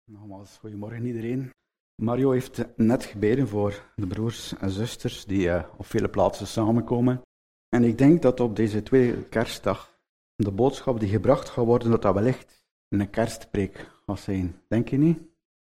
Nogmaals, goedemorgen iedereen. Mario heeft net gebeden voor de broers en zusters die op vele plaatsen samenkomen. En ik denk dat op deze tweede kerstdag de boodschap die gebracht gaat worden, dat wellicht een kerstpreek gaat zijn. Denk je niet?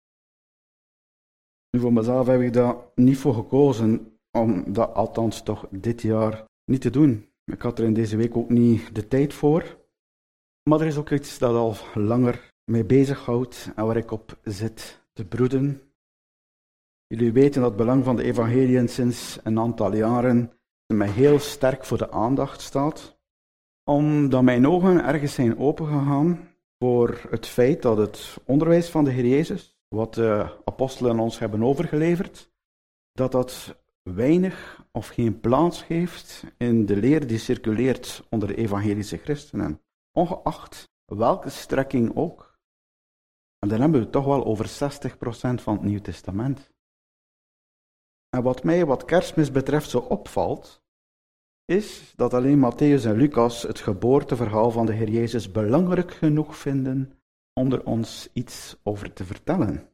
Nu, voor mezelf heb ik daar niet voor gekozen om dat althans toch dit jaar niet te doen. Ik had er in deze week ook niet de tijd voor. Maar er is ook iets dat al langer mij bezighoudt en waar ik op zit te broeden. Jullie weten dat het belang van de evangeliën sinds een aantal jaren mij heel sterk voor de aandacht staat. Omdat mijn ogen ergens zijn opengegaan voor het feit dat het onderwijs van de Heer Jezus, wat de apostelen ons hebben overgeleverd, dat weinig of geen plaats geeft in de leer die circuleert onder de evangelische christenen. Ongeacht welke strekking ook. En dan hebben we het toch wel over 60% van het Nieuw Testament. En wat mij wat Kerstmis betreft zo opvalt, is dat alleen Mattheüs en Lucas het geboorteverhaal van de Heer Jezus belangrijk genoeg vinden om er ons iets over te vertellen.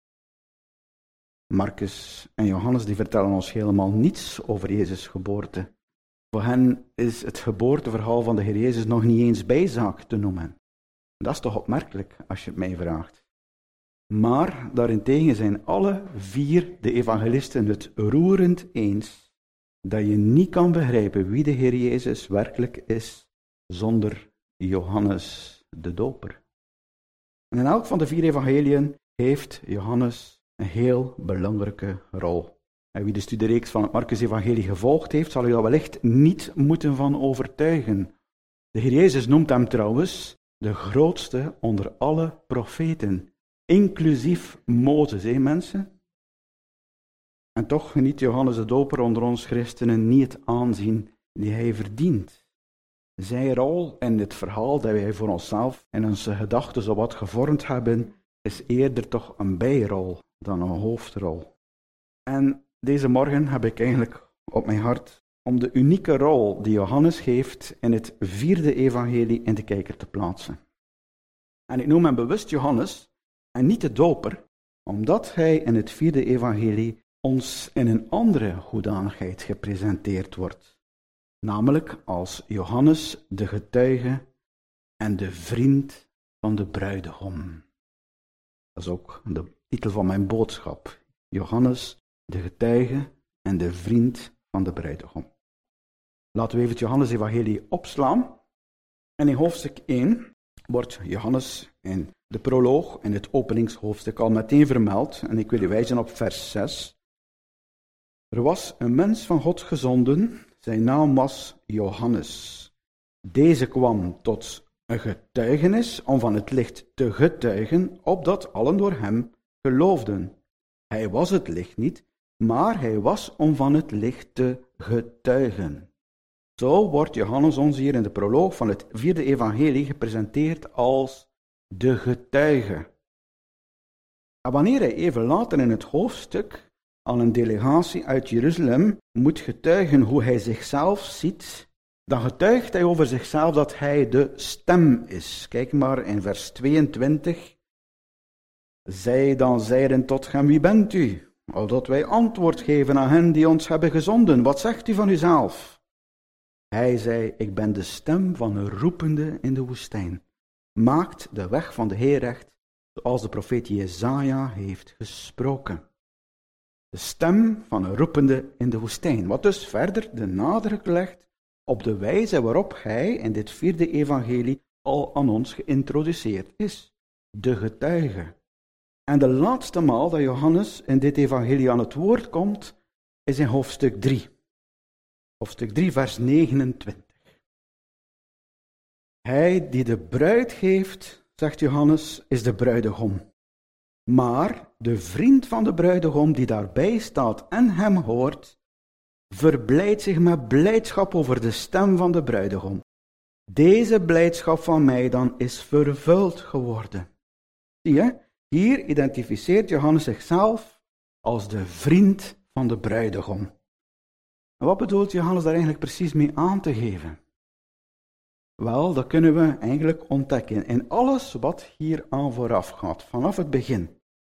Marcus en Johannes die vertellen ons helemaal niets over Jezus' geboorte. Voor hen is het geboorteverhaal van de Heer Jezus nog niet eens bijzaak te noemen. Dat is toch opmerkelijk, als je het mij vraagt. Maar daarentegen zijn alle 4 de evangelisten het roerend eens dat je niet kan begrijpen wie de Heer Jezus werkelijk is zonder Johannes de Doper. En in elk van de 4 evangeliën heeft Johannes een heel belangrijke rol. En wie de studiereeks van het Marcus-evangelie gevolgd heeft, zal u daar wellicht niet moeten van overtuigen. De Heer Jezus noemt hem trouwens de grootste onder alle profeten, inclusief Mozes, mensen? En toch geniet Johannes de Doper onder ons christenen niet het aanzien die hij verdient. Zijn rol in het verhaal dat wij voor onszelf en onze gedachten zo wat gevormd hebben, is eerder toch een bijrol dan een hoofdrol. En deze morgen heb ik eigenlijk op mijn hart om de unieke rol die Johannes geeft in het 4e evangelie in de kijker te plaatsen. En ik noem hem bewust Johannes en niet de doper, omdat hij in het 4e evangelie ons in een andere hoedanigheid gepresenteerd wordt. Namelijk als Johannes de getuige en de vriend van de bruidegom. Dat is ook de titel van mijn boodschap. Johannes de getuige en de vriend van de bruidegom. Laten we even het Johannes-evangelie opslaan. En in hoofdstuk 1 wordt Johannes in de proloog, in het openingshoofdstuk, al meteen vermeld. En ik wil u wijzen op vers 6. Er was een mens van God gezonden, zijn naam was Johannes. Deze kwam tot een getuigenis om van het licht te getuigen, opdat allen door hem geloofden. Hij was het licht niet, maar hij was om van het licht te getuigen. Zo wordt Johannes ons hier in de proloog van het 4e evangelie gepresenteerd als de getuige. En wanneer hij even later in het hoofdstuk aan een delegatie uit Jeruzalem moet getuigen hoe hij zichzelf ziet, dan getuigt hij over zichzelf dat hij de stem is. Kijk maar in vers 22. Zij dan zeiden tot hem, wie bent u? Opdat wij antwoord geven aan hen die ons hebben gezonden. Wat zegt u van uzelf? Hij zei, ik ben de stem van een roepende in de woestijn. Maakt de weg van de Heer recht, zoals de profeet Jesaja heeft gesproken. De stem van een roepende in de woestijn. Wat dus verder de nadruk legt op de wijze waarop hij in dit 4e evangelie al aan ons geïntroduceerd is. De getuige. En de laatste maal dat Johannes in dit evangelie aan het woord komt, is in hoofdstuk 3. Hoofdstuk 3, vers 29. Hij die de bruid geeft, zegt Johannes, is de bruidegom. Maar de vriend van de bruidegom die daarbij staat en hem hoort, verblijdt zich met blijdschap over de stem van de bruidegom. Deze blijdschap van mij dan is vervuld geworden. Zie je, hier identificeert Johannes zichzelf als de vriend van de bruidegom. En wat bedoelt Johannes daar eigenlijk precies mee aan te geven? Wel, dat kunnen we eigenlijk ontdekken in alles wat hier aan vooraf gaat, vanaf het begin.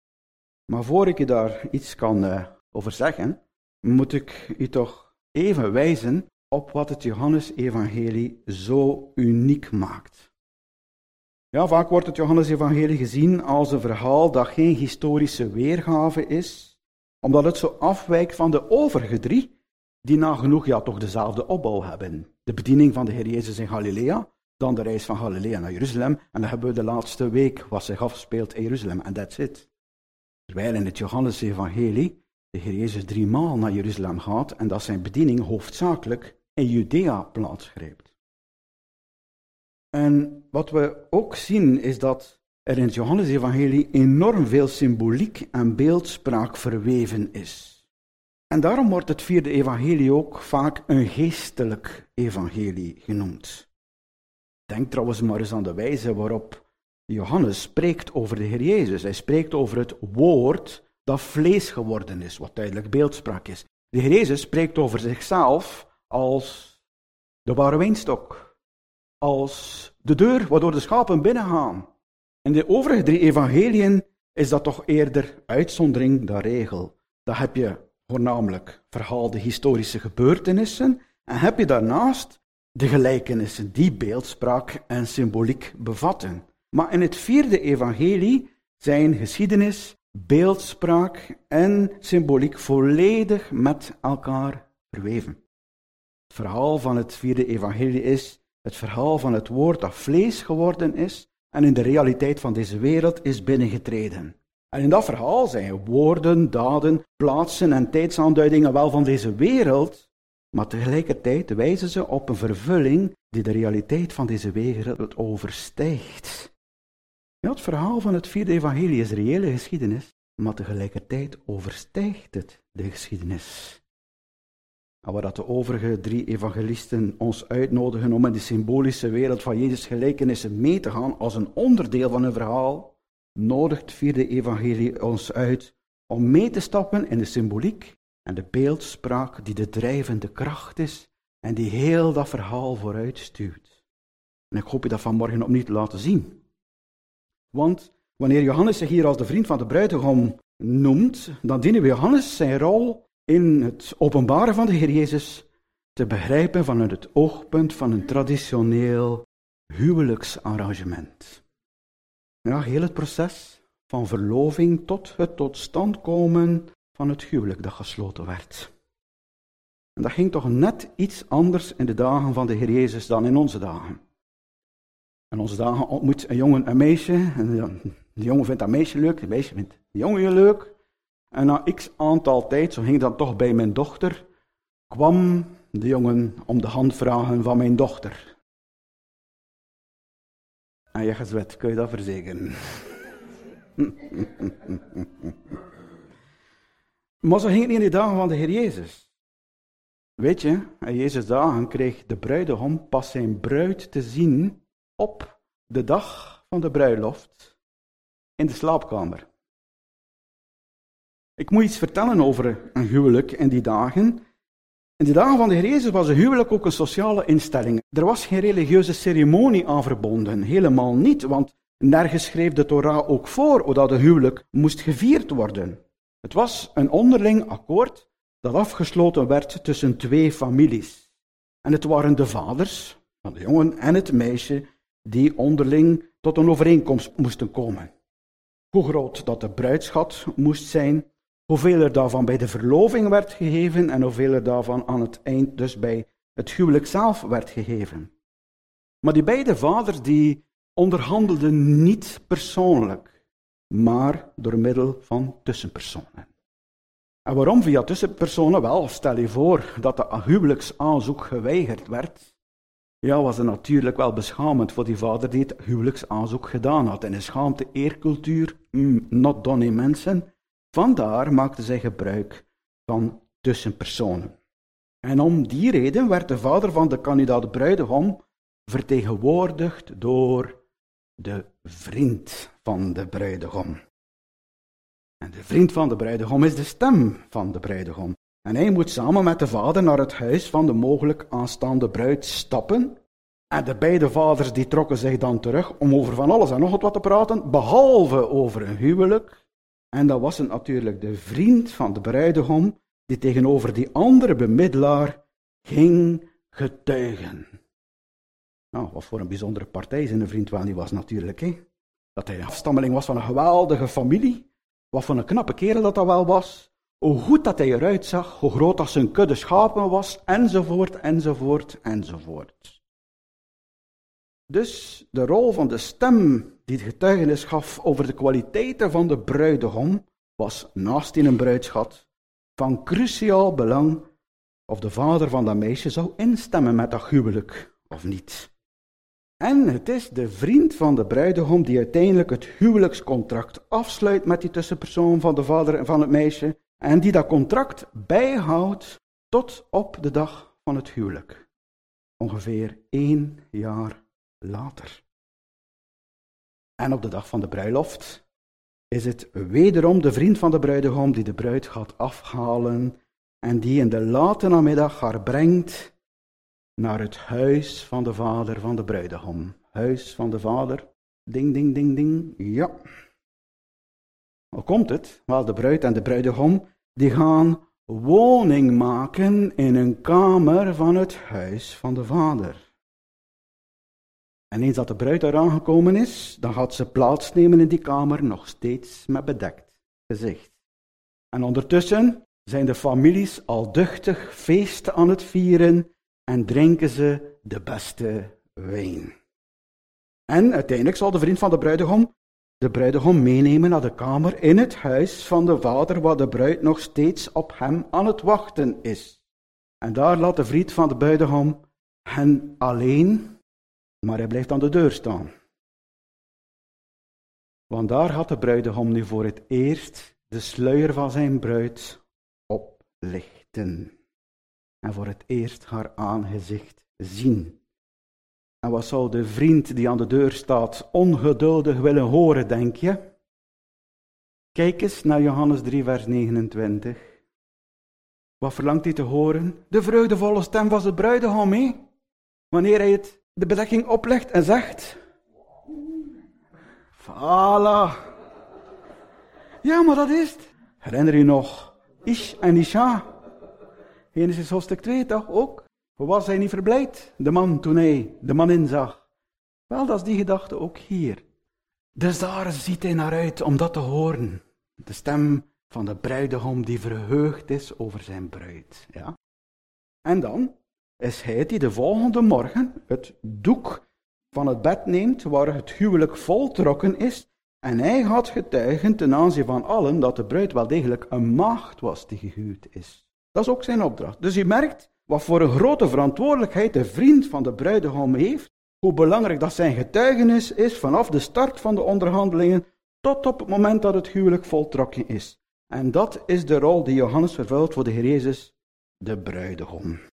Maar voor ik je daar iets kan over zeggen, moet ik u toch even wijzen op wat het Johannesevangelie zo uniek maakt. Ja, vaak wordt het Johannesevangelie gezien als een verhaal dat geen historische weergave is, omdat het zo afwijkt van de overige 3, die nagenoeg toch dezelfde opbouw hebben. De bediening van de Heer Jezus in Galilea, dan de reis van Galilea naar Jeruzalem, en dan hebben we de laatste week wat zich afspeelt in Jeruzalem, en that's it. Terwijl in het Johannesevangelie de Heer Jezus 3 maal naar Jeruzalem gaat en dat zijn bediening hoofdzakelijk in Judea plaatsgrijpt. En wat we ook zien is dat er in het Johannesevangelie enorm veel symboliek en beeldspraak verweven is. En daarom wordt het 4e evangelie ook vaak een geestelijk evangelie genoemd. Denk trouwens maar eens aan de wijze waarop Johannes spreekt over de Heer Jezus. Hij spreekt over het woord dat vlees geworden is, wat duidelijk beeldspraak is. De Heer Jezus spreekt over zichzelf als de ware wijnstok, als de deur waardoor de schapen binnengaan. In de overige 3 evangeliën is dat toch eerder uitzondering dan regel. Dan heb je voornamelijk verhaalde historische gebeurtenissen en heb je daarnaast de gelijkenissen die beeldspraak en symboliek bevatten. Maar in het 4e evangelie zijn geschiedenis, beeldspraak en symboliek volledig met elkaar verweven. Het verhaal van het 4e evangelie is het verhaal van het woord dat vlees geworden is en in de realiteit van deze wereld is binnengetreden. En in dat verhaal zijn woorden, daden, plaatsen en tijdsaanduidingen wel van deze wereld, maar tegelijkertijd wijzen ze op een vervulling die de realiteit van deze wereld overstijgt. Ja, het verhaal van het 4e evangelie is reële geschiedenis, maar tegelijkertijd overstijgt het de geschiedenis. En waar dat de overige 3 evangelisten ons uitnodigen om in de symbolische wereld van Jezus' gelijkenissen mee te gaan als een onderdeel van hun verhaal, nodigt het 4e evangelie ons uit om mee te stappen in de symboliek en de beeldspraak die de drijvende kracht is en die heel dat verhaal vooruit stuurt. En ik hoop je dat vanmorgen opnieuw te laten zien. Want wanneer Johannes zich hier als de vriend van de bruidegom noemt, dan dienen we Johannes zijn rol in het openbaren van de Heer Jezus te begrijpen vanuit het oogpunt van een traditioneel huwelijksarrangement. Ja, heel het proces van verloving tot het tot stand komen van het huwelijk dat gesloten werd. En dat ging toch net iets anders in de dagen van de Heer Jezus dan in onze dagen. In onze dagen ontmoet een jongen een meisje, en de jongen vindt dat meisje leuk, de meisje vindt de jongen leuk. En na x aantal tijd, zo ging dat toch bij mijn dochter, kwam de jongen om de hand vragen van mijn dochter. En je gezwet, kun je dat verzekeren? Maar zo ging het niet in de dagen van de Heer Jezus. Weet je, in Jezus' dagen kreeg de bruidegom pas zijn bruid te zien op de dag van de bruiloft in de slaapkamer. Ik moet iets vertellen over een huwelijk in die dagen. In de dagen van de Heer Jezus was een huwelijk ook een sociale instelling. Er was geen religieuze ceremonie aan verbonden, helemaal niet, want nergens schreef de Torah ook voor hoe dat een huwelijk moest gevierd worden. Het was een onderling akkoord dat afgesloten werd tussen 2 families. En het waren de vaders van de jongen en het meisje die onderling tot een overeenkomst moesten komen. Hoe groot dat de bruidsschat moest zijn, hoeveel er daarvan bij de verloving werd gegeven en hoeveel er daarvan aan het eind dus bij het huwelijk zelf werd gegeven. Maar die beide vaders die onderhandelden niet persoonlijk, maar door middel van tussenpersonen. En waarom via tussenpersonen? Wel, stel je voor dat de huwelijksaanzoek geweigerd werd. Ja, was het natuurlijk wel beschamend voor die vader die het huwelijksaanzoek gedaan had. En een schaamte, eercultuur, not done in mensen. Vandaar maakten zij gebruik van tussenpersonen. En om die reden werd de vader van de kandidaat bruidegom vertegenwoordigd door de vriend van de bruidegom. En de vriend van de bruidegom is de stem van de bruidegom. En hij moet samen met de vader naar het huis van de mogelijk aanstaande bruid stappen. En de beide vaders die trokken zich dan terug om over van alles en nog wat te praten, behalve over een huwelijk. En dan was het natuurlijk de vriend van de bruidegom die tegenover die andere bemiddelaar ging getuigen. Nou, wat voor een bijzondere partij zijn vriend wel niet was natuurlijk. Dat hij een afstammeling was van een geweldige familie. Wat voor een knappe kerel dat wel was. Hoe goed dat hij eruit zag, hoe groot dat zijn kudde schapen was, enzovoort, enzovoort, enzovoort. Dus de rol van de stem die het getuigenis gaf over de kwaliteiten van de bruidegom, was naast in een bruidschat van cruciaal belang of de vader van dat meisje zou instemmen met dat huwelijk of niet. En het is de vriend van de bruidegom die uiteindelijk het huwelijkscontract afsluit met die tussenpersoon van de vader en van het meisje en die dat contract bijhoudt tot op de dag van het huwelijk. Ongeveer 1 jaar later. En op de dag van de bruiloft is het wederom de vriend van de bruidegom die de bruid gaat afhalen en die in de late namiddag haar brengt naar het huis van de vader van de bruidegom. Huis van de vader, ding, ding, ding, ding, ja. Hoe komt het? Wel, de bruid en de bruidegom, die gaan woning maken in een kamer van het huis van de vader. En eens dat de bruid daar aangekomen is, dan gaat ze plaatsnemen in die kamer, nog steeds met bedekt gezicht. En ondertussen zijn de families al duchtig feest aan het vieren en drinken ze de beste wijn. En uiteindelijk zal de vriend van de bruidegom meenemen naar de kamer in het huis van de vader, waar de bruid nog steeds op hem aan het wachten is. En daar laat de vriend van de bruidegom hen alleen, maar hij blijft aan de deur staan. Want daar had de bruidegom nu voor het eerst de sluier van zijn bruid oplichten. En voor het eerst haar aangezicht zien. En wat zou de vriend die aan de deur staat ongeduldig willen horen, denk je? Kijk eens naar Johannes 3, vers 29. Wat verlangt hij te horen? De vreugdevolle stem van de bruidegom, wanneer hij de bedekking oplegt en zegt: Voilà. Ja, maar dat is het. Herinner je nog Ish en Isha? Genesis hoofdstuk 2 toch ook? Hoe was hij niet verblijd, de man, toen hij de man inzag? Wel, dat is die gedachte ook hier. Dus daar ziet hij naar uit om dat te horen. De stem van de bruidegom die verheugd is over zijn bruid. Ja? En dan is hij die de volgende morgen het doek van het bed neemt waar het huwelijk voltrokken is. En hij gaat getuigen ten aanzien van allen dat de bruid wel degelijk een maagd was die gehuwd is. Dat is ook zijn opdracht. Dus u merkt wat voor een grote verantwoordelijkheid de vriend van de bruidegom heeft, hoe belangrijk dat zijn getuigenis is vanaf de start van de onderhandelingen tot op het moment dat het huwelijk voltrokken is. En dat is de rol die Johannes vervult voor de Heer Jezus, de bruidegom. Het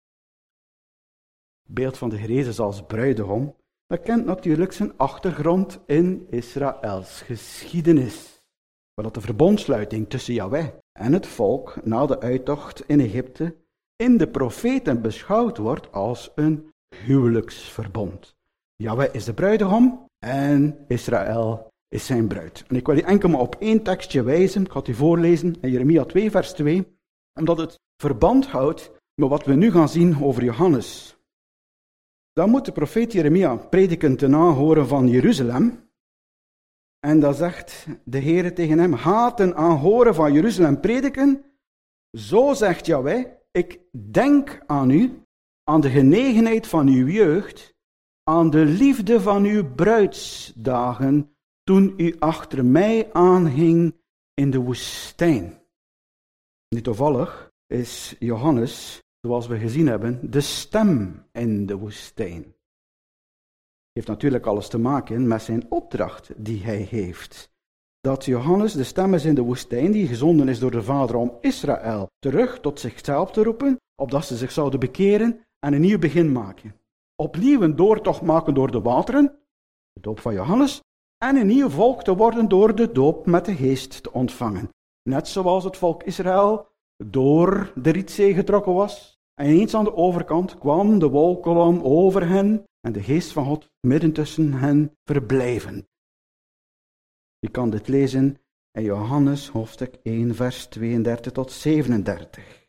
beeld van de Heer Jezus als bruidegom, dat kent natuurlijk zijn achtergrond in Israëls geschiedenis. Waar de verbondsluiting tussen Yahweh en het volk na de uittocht in Egypte in de profeten beschouwd wordt als een huwelijksverbond. Yahweh is de bruidegom en Israël is zijn bruid. En ik wil je enkel maar op 1 tekstje wijzen, ik ga het u voorlezen in Jeremia 2 vers 2, omdat het verband houdt met wat we nu gaan zien over Johannes. Dan moet de profeet Jeremia prediken ten aanhoren van Jeruzalem. En dan zegt de Heere tegen hem: ga ten aanhoren van Jeruzalem prediken. Zo zegt Yahweh: ik denk aan u, aan de genegenheid van uw jeugd, aan de liefde van uw bruidsdagen, toen u achter mij aanging in de woestijn. Niet toevallig is Johannes, zoals we gezien hebben, de stem in de woestijn. Heeft natuurlijk alles te maken met zijn opdracht die hij heeft. Dat Johannes de stem is in de woestijn, die gezonden is door de Vader om Israël terug tot zichzelf te roepen, opdat ze zich zouden bekeren en een nieuw begin maken. Opnieuw een doortocht maken door de wateren, de doop van Johannes, en een nieuw volk te worden door de doop met de geest te ontvangen. Net zoals het volk Israël door de Rietzee getrokken was, en eens aan de overkant kwam de wolkolom over hen, en de geest van God midden tussen hen verblijven. Je kan dit lezen in Johannes hoofdstuk 1, vers 32 tot 37.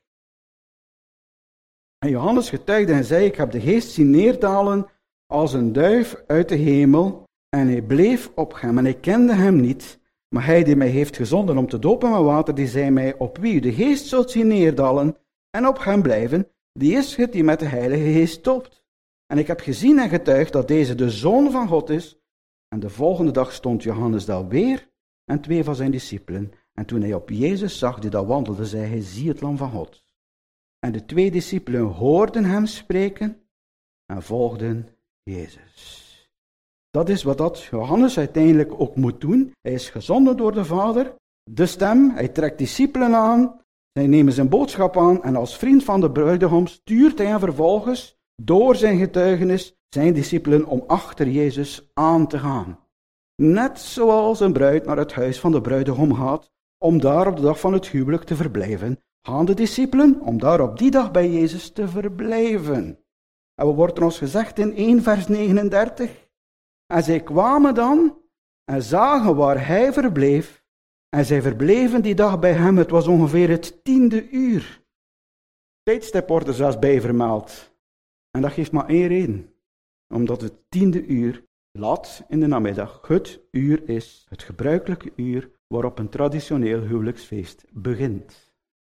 En Johannes getuigde en zei, ik heb de geest zien neerdalen als een duif uit de hemel, en hij bleef op hem, en ik kende hem niet. Maar hij die mij heeft gezonden om te dopen met water, die zei mij, op wie u de geest zult zien neerdalen en op hem blijven, die is het die met de Heilige Geest doopt. En ik heb gezien en getuigd dat deze de Zoon van God is. En de volgende dag stond Johannes daar weer en 2 van zijn discipelen. En toen hij op Jezus zag die daar wandelde, zei hij, zie het lam van God. En de 2 discipelen hoorden hem spreken en volgden Jezus. Dat is wat dat Johannes uiteindelijk ook moet doen. Hij is gezonden door de Vader, de stem, hij trekt discipelen aan, zij nemen zijn boodschap aan en als vriend van de bruidegom stuurt hij hen vervolgens door zijn getuigenis zijn discipelen om achter Jezus aan te gaan. Net zoals een bruid naar het huis van de bruidegom gaat, om daar op de dag van het huwelijk te verblijven, gaan de discipelen om daar op die dag bij Jezus te verblijven. En wat wordt er ons gezegd in 1 vers 39? En zij kwamen dan en zagen waar hij verbleef, en zij verbleven die dag bij hem. Het was ongeveer het 10e uur. Tijdstip wordt er zelfs bij vermeld. En dat geeft maar 1 reden. Omdat het 10e uur, laat in de namiddag, het uur is, het gebruikelijke uur waarop een traditioneel huwelijksfeest begint.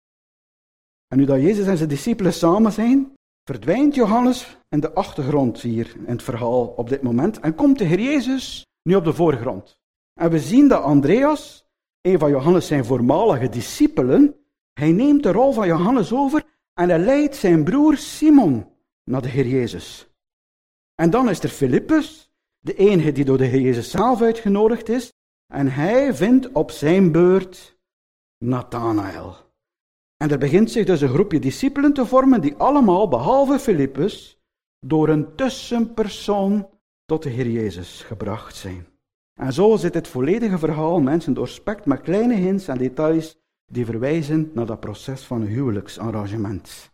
En nu dat Jezus en zijn discipelen samen zijn, verdwijnt Johannes in de achtergrond hier in het verhaal op dit moment en komt de Heer Jezus nu op de voorgrond. En we zien dat Andreas, een van Johannes zijn voormalige discipelen, hij neemt de rol van Johannes over en hij leidt zijn broer Simon naar de Heer Jezus. En dan is er Filippus, de enige die door de Heer Jezus zelf uitgenodigd is, en hij vindt op zijn beurt Nathanael. En er begint zich dus een groepje discipelen te vormen die allemaal, behalve Filippus, door een tussenpersoon tot de Heer Jezus gebracht zijn. En zo zit het volledige verhaal mensen doorspekt met kleine hints en details die verwijzen naar dat proces van een huwelijksarrangement.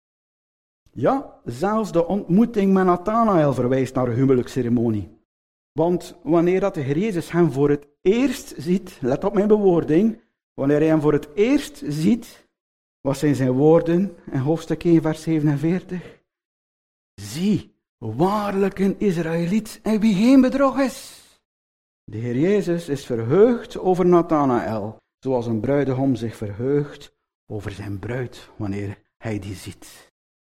Ja, zelfs de ontmoeting met Nathanael verwijst naar een huwelijksceremonie. Want wanneer dat de Heer Jezus hem voor het eerst ziet, let op mijn bewoording, wanneer hij hem voor het eerst ziet, wat zijn zijn woorden in hoofdstuk 1, vers 47? Zie, waarlijk een Israëliet en wie geen bedrog is. De Heer Jezus is verheugd over Nathanael, zoals een bruidegom zich verheugt over zijn bruid wanneer hij die ziet.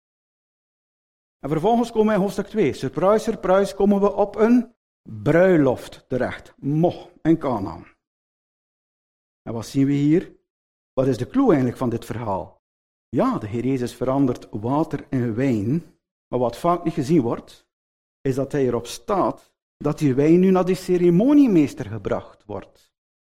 En vervolgens komen we in hoofdstuk 2. Surprise, surprise, komen we op een bruiloft terecht. In Kanaan. En wat zien we hier? Wat is de clue eigenlijk van dit verhaal? Ja, de Heer Jezus verandert water in wijn, maar wat vaak niet gezien wordt, is dat hij erop staat dat die wijn nu naar de ceremoniemeester gebracht wordt.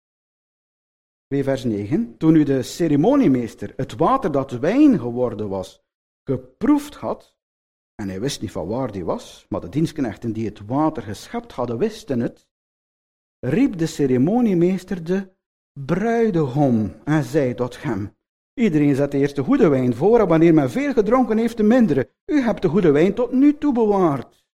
2 vers 9. Toen nu de ceremoniemeester het water dat wijn geworden was, geproefd had, en hij wist niet van waar die was, maar de dienstknechten die het water geschept hadden, wisten het, riep de ceremoniemeester de bruidegom en zei tot hem, iedereen zet eerst de goede wijn voor en wanneer men veel gedronken heeft de mindere. U hebt de goede wijn tot nu toe bewaard.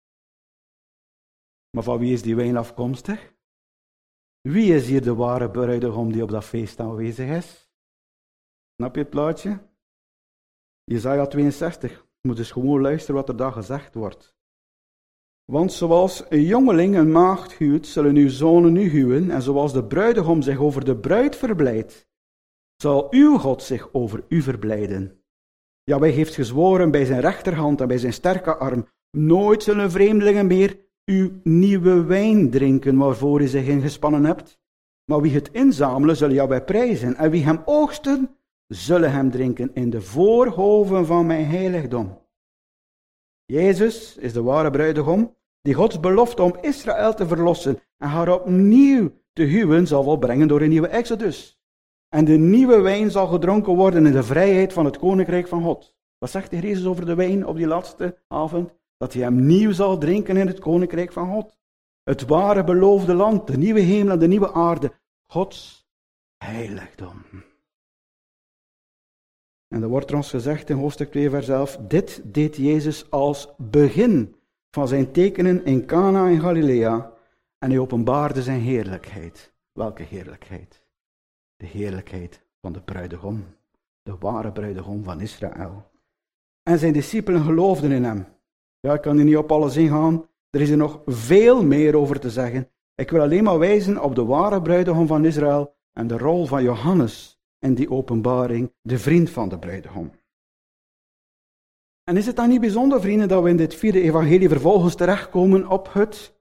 Maar van wie is die wijn afkomstig? Wie is hier de ware bruidegom die op dat feest aanwezig is? Snap je het plaatje? Jesaja 62. Moet dus gewoon luisteren wat er daar gezegd wordt. Want zoals een jongeling een maagd huwt, zullen uw zonen u huwen, en zoals de bruidegom zich over de bruid verblijdt, zal uw God zich over u verblijden. Jawel heeft gezworen bij zijn rechterhand en bij zijn sterke arm, nooit zullen vreemdelingen meer uw nieuwe wijn drinken waarvoor u zich ingespannen hebt. Maar wie het inzamelen, zullen Jawel prijzen, en wie hem oogsten, zullen hem drinken in de voorhoven van mijn heiligdom. Jezus is de ware bruidegom, die Gods belofte om Israël te verlossen en haar opnieuw te huwen zal volbrengen door een nieuwe exodus. En de nieuwe wijn zal gedronken worden in de vrijheid van het koninkrijk van God. Wat zegt de Heer Jezus over de wijn op die laatste avond? Dat hij hem nieuw zal drinken in het koninkrijk van God. Het ware beloofde land, de nieuwe hemel en de nieuwe aarde. Gods heiligdom. En er wordt ons gezegd in hoofdstuk 2 vers 11, dit deed Jezus als begin van zijn tekenen in Cana in Galilea en hij openbaarde zijn heerlijkheid. Welke heerlijkheid? de heerlijkheid van de bruidegom, de ware bruidegom van Israël. En zijn discipelen geloofden in hem. Ja, ik kan hier niet op alles ingaan. Er is er nog veel meer over te zeggen. Ik wil alleen maar wijzen op de ware bruidegom van Israël en de rol van Johannes in die openbaring, de vriend van de bruidegom. En is het dan niet bijzonder, vrienden, dat we in dit 4e evangelie vervolgens terechtkomen op het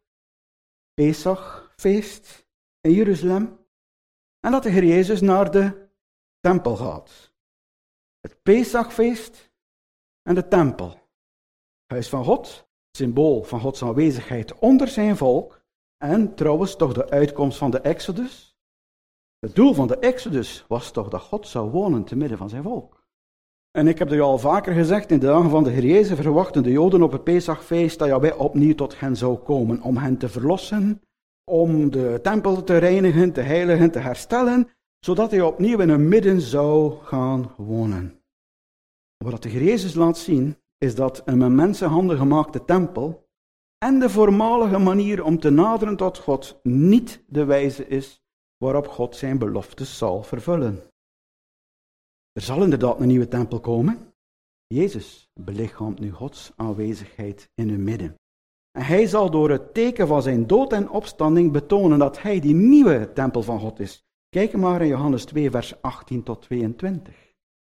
Pesachfeest in Jeruzalem en dat de Heer Jezus naar de tempel gaat. Het Pesachfeest en de tempel. Huis van God, symbool van Gods aanwezigheid onder zijn volk en trouwens toch de uitkomst van de Exodus. Het doel van de Exodus was toch dat God zou wonen te midden van zijn volk. En ik heb het al vaker gezegd, in de dagen van de Heer Jezus verwachten de Joden op het Pesachfeest dat Jahweh opnieuw tot hen zou komen om hen te verlossen, om de tempel te reinigen, te heiligen, te herstellen, zodat hij opnieuw in hun midden zou gaan wonen. Wat de Heer Jezus laat zien, is dat een met mensenhanden gemaakte tempel en de voormalige manier om te naderen tot God niet de wijze is waarop God zijn beloftes zal vervullen. Er zal inderdaad een nieuwe tempel komen. Jezus belichaamt nu Gods aanwezigheid in hun midden. En hij zal door het teken van zijn dood en opstanding betonen dat hij die nieuwe tempel van God is. Kijk maar in Johannes 2, vers 18 tot 22.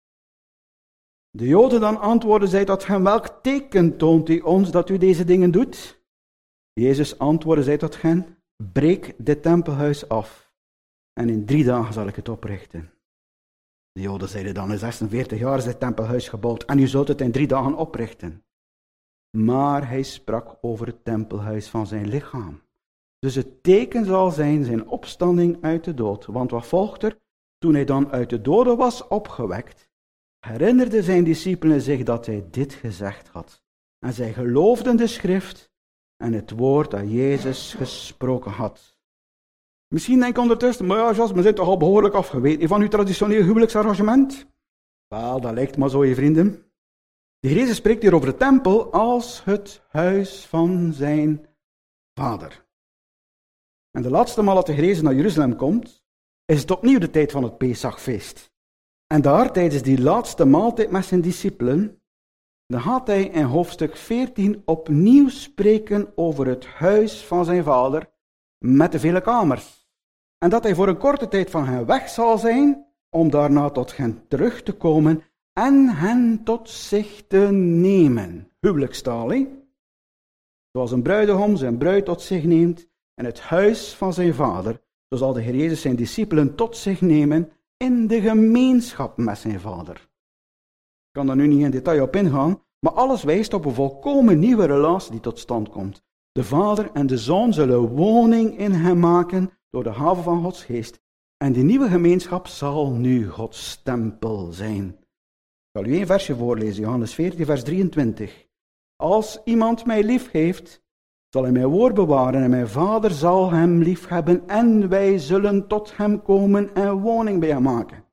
De Joden dan antwoordden zij tot hem, welk teken toont u ons dat u deze dingen doet? Jezus antwoordde zij tot hen, breek dit tempelhuis af en in 3 dagen zal ik het oprichten. De Joden zeiden dan, in 46 jaar is dit tempelhuis gebouwd en u zult het in 3 dagen oprichten. Maar hij sprak over het tempelhuis van zijn lichaam. Dus het teken zal zijn opstanding uit de dood. Want wat volgt er? Toen hij dan uit de doden was opgewekt, herinnerden zijn discipelen zich dat hij dit gezegd had. En zij geloofden de schrift en het woord dat Jezus gesproken had. Misschien denk je ondertussen, maar ja, Jos, we zijn toch al behoorlijk afgeweten van uw traditioneel huwelijksarrangement? Wel, dat lijkt maar zo, je vrienden. De Heer Jezus spreekt hier over de tempel als het huis van zijn Vader. En de laatste maal dat de Heer Jezus naar Jeruzalem komt, is het opnieuw de tijd van het Pesachfeest. En daar, tijdens die laatste maaltijd met zijn discipelen, dan gaat hij in hoofdstuk 14 opnieuw spreken over het huis van zijn Vader met de vele kamers. En dat hij voor een korte tijd van hen weg zal zijn, om daarna tot hen terug te komen en hen tot zich te nemen. Huwelijkstaal, hè? Zoals een bruidegom zijn bruid tot zich neemt en het huis van zijn Vader, zo zal de Heer Jezus zijn discipelen tot zich nemen in de gemeenschap met zijn Vader. Ik kan daar nu niet in detail op ingaan, maar alles wijst op een volkomen nieuwe relatie die tot stand komt. De Vader en de Zoon zullen woning in hem maken door de gave van Gods geest. En die nieuwe gemeenschap zal nu Gods tempel zijn. Ik zal u 1 versje voorlezen, Johannes 14, vers 23. Als iemand mij lief heeft, zal hij mijn woord bewaren en mijn Vader zal hem lief hebben en wij zullen tot hem komen en woning bij hem maken.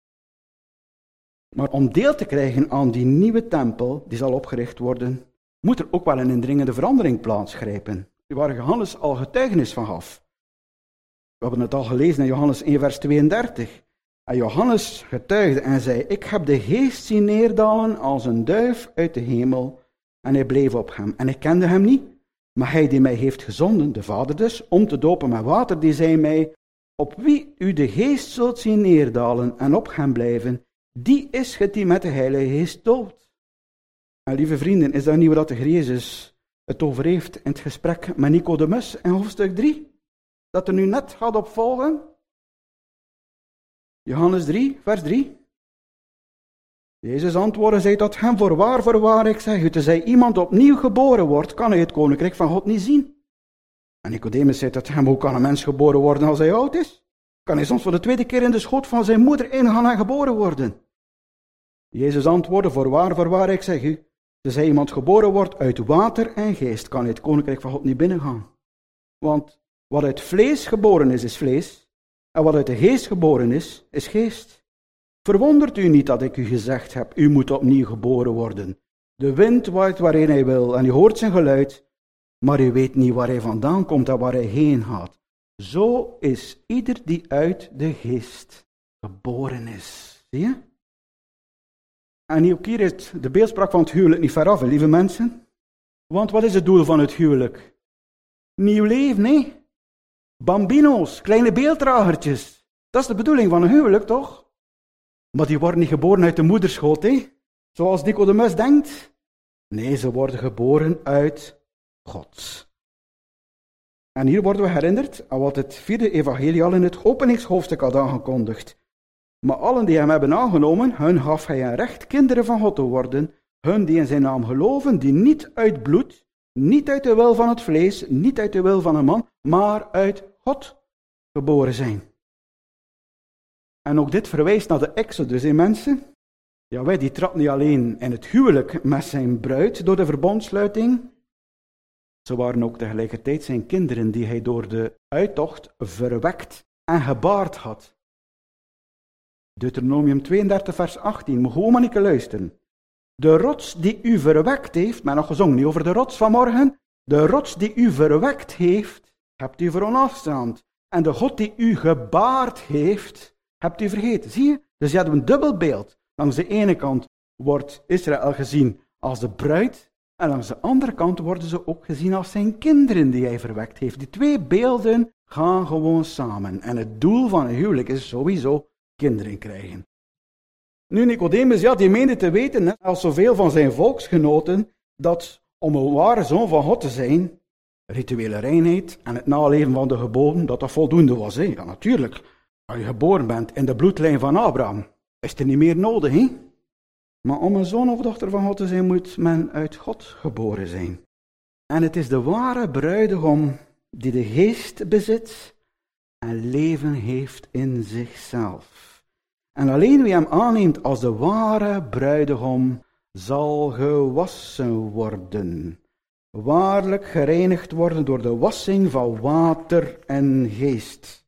Maar om deel te krijgen aan die nieuwe tempel, die zal opgericht worden, moet er ook wel een indringende verandering plaatsgrijpen, waar Johannes al getuigenis van gaf. We hebben het al gelezen in Johannes 1, vers 32. En Johannes getuigde en zei, ik heb de geest zien neerdalen als een duif uit de hemel. En hij bleef op hem. En ik kende hem niet, maar hij die mij heeft gezonden, de Vader dus, om te dopen met water, die zei mij, op wie u de geest zult zien neerdalen en op hem blijven, die is het die met de Heilige Geest doopt. En lieve vrienden, is dat niet wat de Heer Jezus het over heeft in het gesprek met Nicodemus in hoofdstuk 3? Dat er nu net gaat opvolgen? Johannes 3, vers 3. Jezus antwoordde, zei tot hem, voorwaar, ik zeg u, tenzij iemand opnieuw geboren wordt, kan hij het koninkrijk van God niet zien. En Nicodemus zei tot hem, hoe kan een mens geboren worden als hij oud is? Kan hij soms voor de 2e keer in de schoot van zijn moeder ingaan en geboren worden? Jezus antwoordde, voorwaar, ik zeg u, tenzij iemand geboren wordt uit water en geest, kan hij het koninkrijk van God niet binnengaan. Want wat uit vlees geboren is vlees, en wat uit de geest geboren is geest. Verwondert u niet dat ik u gezegd heb, u moet opnieuw geboren worden. De wind waait waarin hij wil, en u hoort zijn geluid, maar u weet niet waar hij vandaan komt en waar hij heen gaat. Zo is ieder die uit de geest geboren is. Zie je? En ook hier is de beeldspraak van het huwelijk niet ver af, lieve mensen. Want wat is het doel van het huwelijk? Nieuw leven, nee? Bambino's, kleine beelddragertjes. Dat is de bedoeling van een huwelijk, toch? Maar die worden niet geboren uit de moederschoot, hè? Zoals Nicodemus denkt. Nee, ze worden geboren uit God. En hier worden we herinnerd aan wat het 4e evangelie al in het openingshoofdstuk had aangekondigd. Maar allen die hem hebben aangenomen, hun gaf hij een recht kinderen van God te worden, hun die in zijn naam geloven, die niet uit bloed, niet uit de wil van het vlees, niet uit de wil van een man, maar uit God geboren zijn. En ook dit verwijst naar de Exodus in mensen. Jawel, die trad niet alleen in het huwelijk met zijn bruid door de verbondsluiting. Ze waren ook tegelijkertijd zijn kinderen die hij door de uittocht verwekt en gebaard had. Deuteronomium 32 vers 18, moet gewoon maar niet luisteren. De rots die u verwekt heeft, men nog gezongen niet over de rots vanmorgen, de rots die u verwekt heeft, hebt u veronachtzaamd. En de God die u gebaard heeft, hebt u vergeten. Zie je? Dus je hebt een dubbel beeld. Langs de ene kant wordt Israël gezien als de bruid, en langs de andere kant worden ze ook gezien als zijn kinderen die hij verwekt heeft. Die twee beelden gaan gewoon samen. En het doel van een huwelijk is sowieso kinderen krijgen. Nu Nicodemus, ja, die meende te weten, net als zoveel van zijn volksgenoten, dat om een ware zoon van God te zijn, rituele reinheid en het naleven van de geboden, dat voldoende was. Hè? Ja, natuurlijk. Als je geboren bent in de bloedlijn van Abraham, is er niet meer nodig. Hè? Maar om een zoon of dochter van God te zijn, moet men uit God geboren zijn. En het is de ware bruidegom die de geest bezit en leven heeft in zichzelf. En alleen wie hem aanneemt als de ware bruidegom zal gewassen worden. Waarlijk gereinigd worden door de wassing van water en geest.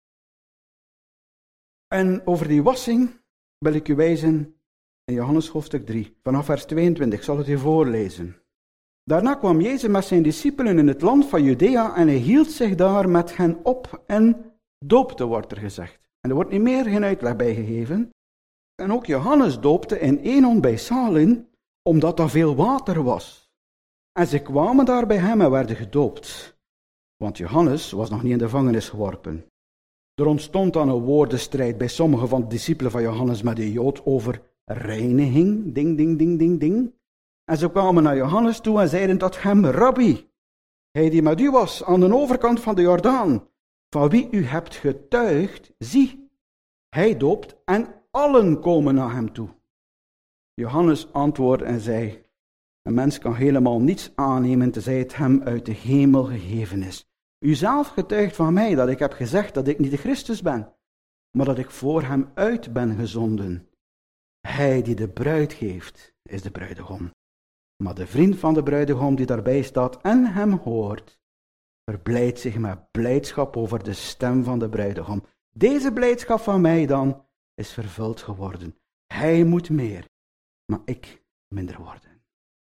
En over die wassing wil ik u wijzen in Johannes hoofdstuk 3, vanaf vers 22. Ik zal het u voorlezen. Daarna kwam Jezus met zijn discipelen in het land van Judea en hij hield zich daar met hen op en doopte, wordt er gezegd. En er wordt niet meer geen uitleg bij gegeven. En ook Johannes doopte in Enon bij Salim, omdat er veel water was. En ze kwamen daar bij hem en werden gedoopt. Want Johannes was nog niet in de gevangenis geworpen. Er ontstond dan een woordenstrijd bij sommige van de discipelen van Johannes met de Jood over reiniging. Ding, ding, ding, ding, ding. En ze kwamen naar Johannes toe en zeiden tot hem, Rabbi, hij die met u was aan de overkant van de Jordaan, van wie u hebt getuigd, zie, hij doopt en allen komen naar hem toe. Johannes antwoordde en zei, een mens kan helemaal niets aannemen tenzij het hem uit de hemel gegeven is. U zelf getuigt van mij dat ik heb gezegd dat ik niet de Christus ben, maar dat ik voor hem uit ben gezonden. Hij die de bruid geeft, is de bruidegom. Maar de vriend van de bruidegom die daarbij staat en hem hoort, verblijdt zich met blijdschap over de stem van de bruidegom. Deze blijdschap van mij dan is vervuld geworden. Hij moet meer, maar ik minder worden.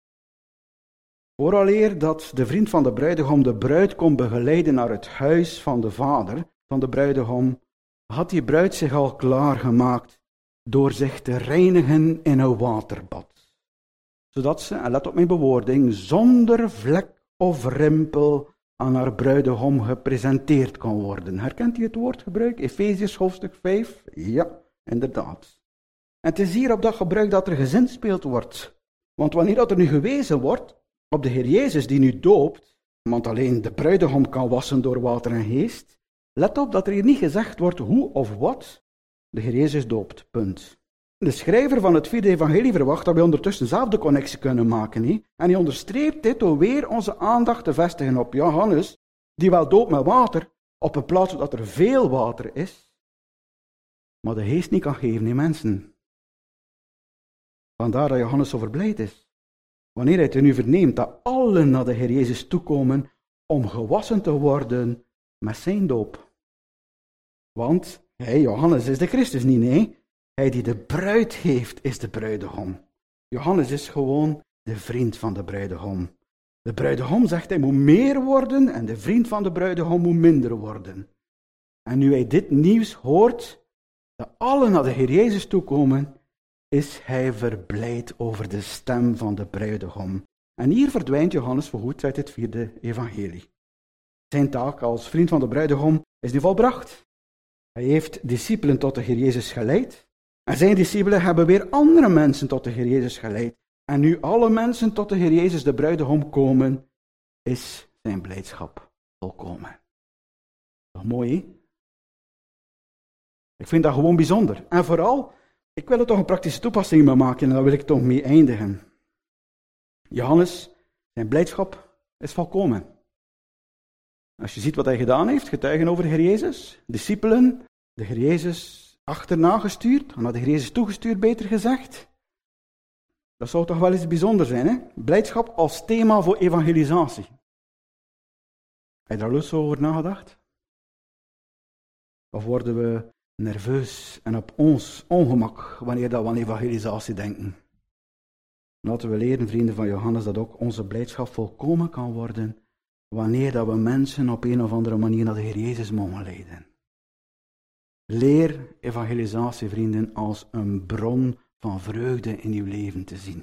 Vooraleer dat de vriend van de bruidegom de bruid kon begeleiden naar het huis van de vader van de bruidegom, had die bruid zich al klaargemaakt door zich te reinigen in een waterbad. Zodat ze, en let op mijn bewoording, zonder vlek of rimpel aan haar bruidegom gepresenteerd kon worden. Herkent u het woordgebruik? Efeziërs hoofdstuk 5? Ja, inderdaad. En het is hier op dat gebruik dat er gezinspeeld wordt. Want wanneer dat er nu gewezen wordt op de Heer Jezus die nu doopt, want alleen de bruidegom kan wassen door water en geest, let op dat er hier niet gezegd wordt hoe of wat de Heer Jezus doopt. Punt. De schrijver van het 4e evangelie verwacht dat wij ondertussen zelf de connectie kunnen maken. En hij onderstreept dit door weer onze aandacht te vestigen op Johannes, die wel doopt met water, op een plaats waar er veel water is, maar de geest niet kan geven in mensen. Vandaar dat Johannes zo verblijd is. Wanneer hij het nu verneemt dat allen naar de Heer Jezus toekomen om gewassen te worden met zijn doop. Want hij, Johannes, is de Christus niet, nee. Hij die de bruid heeft, is de bruidegom. Johannes is gewoon de vriend van de bruidegom. De bruidegom zegt hij moet meer worden en de vriend van de bruidegom moet minder worden. En nu hij dit nieuws hoort, dat alle naar de Heer Jezus toekomen, is hij verblijd over de stem van de bruidegom. En hier verdwijnt Johannes voorgoed uit het 4e evangelie. Zijn taak als vriend van de bruidegom is nu volbracht. Hij heeft discipelen tot de Heer Jezus geleid. En zijn discipelen hebben weer andere mensen tot de Heer Jezus geleid. En nu alle mensen tot de Heer Jezus, de bruidegom, komen, is zijn blijdschap volkomen. Toch mooi, hè? Ik vind dat gewoon bijzonder. En vooral, ik wil er toch een praktische toepassing mee maken en daar wil ik toch mee eindigen. Johannes, zijn blijdschap is volkomen. Als je ziet wat hij gedaan heeft, getuigen over de Heer Jezus, discipelen, de Heer Jezus achterna gestuurd, naar de Heer Jezus toegestuurd, beter gezegd. Dat zou toch wel eens bijzonder zijn, hè? Blijdschap als thema voor evangelisatie. Heb je daar lust over nagedacht? Of worden we nerveus en op ons ongemak wanneer dat we aan evangelisatie denken? Laten we leren, vrienden van Johannes, dat ook onze blijdschap volkomen kan worden wanneer dat we mensen op een of andere manier naar de Heer Jezus mogen leiden. Leer evangelisatie, vrienden, als een bron van vreugde in uw leven te zien.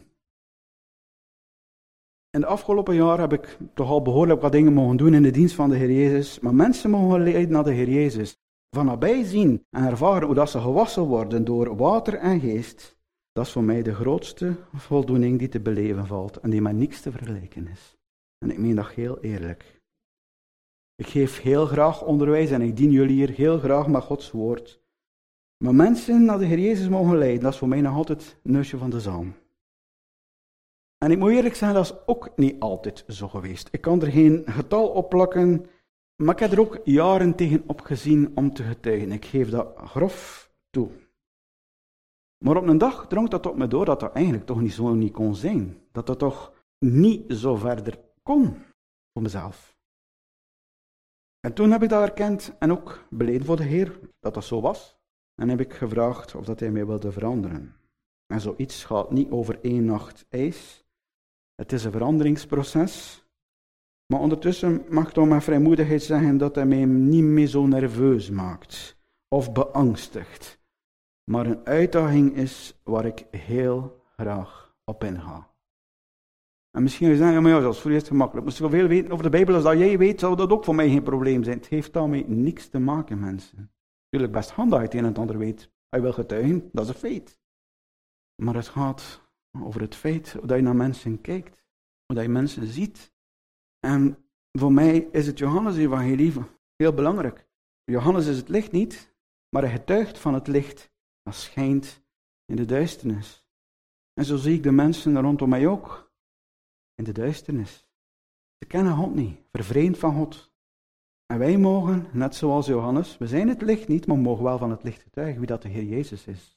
In de afgelopen jaar heb ik toch al behoorlijk wat dingen mogen doen in de dienst van de Heer Jezus, maar mensen mogen leiden naar de Heer Jezus. Van nabij zien en ervaren hoe dat ze gewassen worden door water en geest, dat is voor mij de grootste voldoening die te beleven valt en die met niks te vergelijken is. En ik meen dat heel eerlijk. Ik geef heel graag onderwijs en ik dien jullie hier heel graag met Gods woord. Maar mensen naar de Heer Jezus mogen leiden, dat is voor mij nog altijd het neusje van de zalm. En ik moet eerlijk zeggen, dat is ook niet altijd zo geweest. Ik kan er geen getal op plakken, maar ik heb er ook jaren tegen opgezien om te getuigen. Ik geef dat grof toe. Maar op een dag drong dat op me door dat dat eigenlijk toch niet kon zijn. Dat dat toch niet zo verder kon voor mezelf. En toen heb ik dat erkend en ook beleden voor de Heer dat dat zo was. En heb ik gevraagd of dat hij mij wilde veranderen. En zoiets gaat niet over 1 nacht ijs. Het is een veranderingsproces. Maar ondertussen mag ik toch met vrijmoedigheid zeggen dat hij mij niet meer zo nerveus maakt. Of beangstigt. Maar een uitdaging is waar ik heel graag op inga. En misschien ga je zeggen, ja, maar ja, dat is voor je gemakkelijk. Moest je veel weten over de Bijbel als dat jij weet, zou dat ook voor mij geen probleem zijn. Het heeft daarmee niks te maken, mensen. Natuurlijk best handig dat je het een en ander weet. Hij wil getuigen, dat is een feit. Maar het gaat over het feit hoe dat je naar mensen kijkt. Hoe dat je mensen ziet. En voor mij is het Johannes-evangelie heel belangrijk. Johannes is het licht niet, maar hij getuigt van het licht dat schijnt in de duisternis. En zo zie ik de mensen rondom mij ook. In de duisternis. Ze kennen God niet, vervreemd van God. En wij mogen, net zoals Johannes, we zijn het licht niet, maar we mogen wel van het licht getuigen wie dat de Heer Jezus is.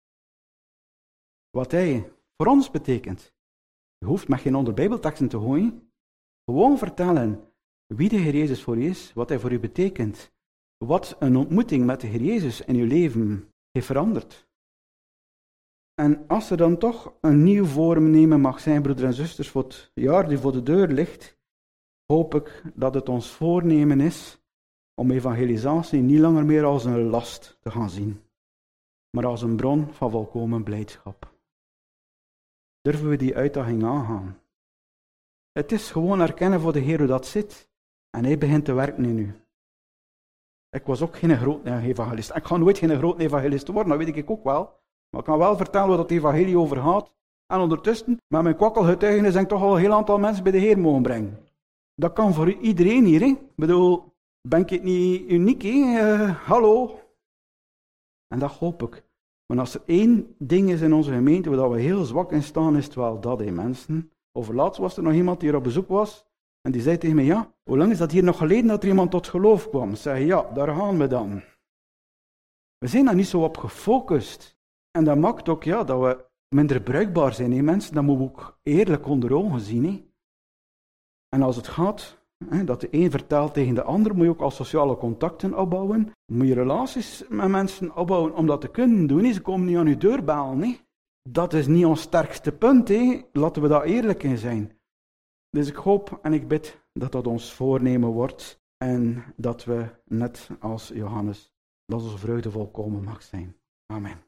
Wat hij voor ons betekent. Je hoeft met geen onder Bijbelteksten te gooien. Gewoon vertellen wie de Heer Jezus voor je is, wat hij voor u betekent. Wat een ontmoeting met de Heer Jezus in uw leven heeft veranderd. En als er dan toch een nieuw voornemen mag zijn, broeders en zusters, voor het jaar die voor de deur ligt, hoop ik dat het ons voornemen is om evangelisatie niet langer meer als een last te gaan zien, maar als een bron van volkomen blijdschap. Durven we die uitdaging aangaan? Het is gewoon erkennen voor de Heer hoe dat zit en hij begint te werken in u. Ik was ook geen grote evangelist. Ik ga nooit geen grote evangelist worden, dat weet ik ook wel. Maar ik kan wel vertellen waar het evangelie over gaat. En ondertussen, met mijn kwakkelgetuigenis, denk ik toch al een heel aantal mensen bij de Heer mogen brengen. Dat kan voor iedereen hier, hè? Ik bedoel, ben ik niet uniek, hè? Hallo? En dat hoop ik. Maar als er één ding is in onze gemeente waar we heel zwak in staan, is het wel dat, hè, mensen. Overlaatst was er nog iemand die hier op bezoek was. En die zei tegen mij, ja, hoe lang is dat hier nog geleden dat er iemand tot geloof kwam? Ik zei, ja, daar gaan we dan. We zijn daar niet zo op gefocust. En dat maakt ook ja, dat we minder bruikbaar zijn, hè, mensen. Dat moeten we ook eerlijk onder ogen zien. Hè. En als het gaat, dat de een vertelt tegen de ander, moet je ook al sociale contacten opbouwen. Moet je relaties met mensen opbouwen om dat te kunnen doen. Hè. Ze komen niet aan je deur bellen. Hè. Dat is niet ons sterkste punt. Hè. Laten we daar eerlijk in zijn. Dus ik hoop en ik bid dat dat ons voornemen wordt. En dat we, net als Johannes, dat onze vreugde volkomen mag zijn. Amen.